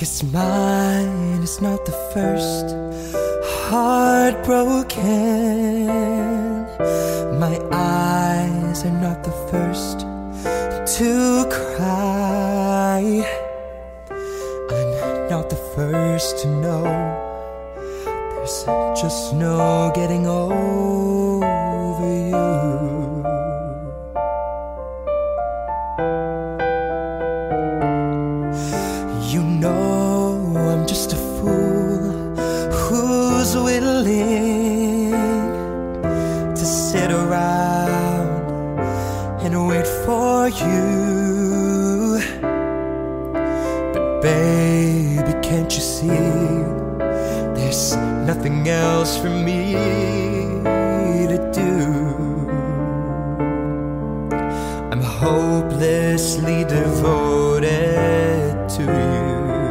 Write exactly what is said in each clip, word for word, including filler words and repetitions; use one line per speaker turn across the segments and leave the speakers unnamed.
'Cause mine is not the first heartbroken. My eyes are not the first to cry. I'm not the first to know there's just no getting over you. You know I'm just a fool who's willing to sit around and wait for you. But baby, can't you see there's nothing else for me to do? I'm hopelessly devoted to you.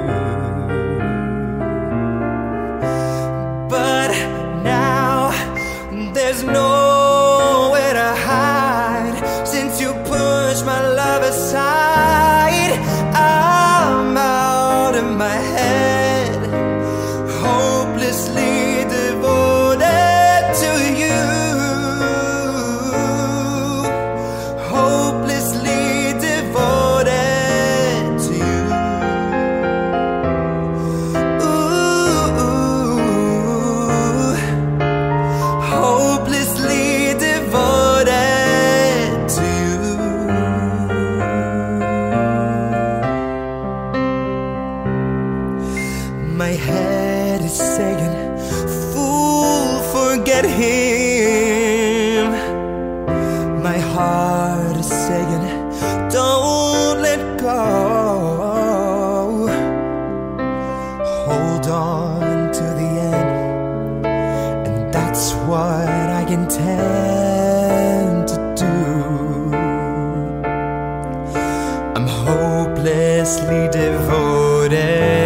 But now there's nowhere to hide since you pushed my love aside. I'm out of my head, hopelessly devoted to you. Hopelessly devoted to you. Ooh, hopelessly devoted to you. My head is saying, fool, forget him. My heart is saying, don't let go. Hold on to the end, and that's what I intend to do. I'm hopelessly devoted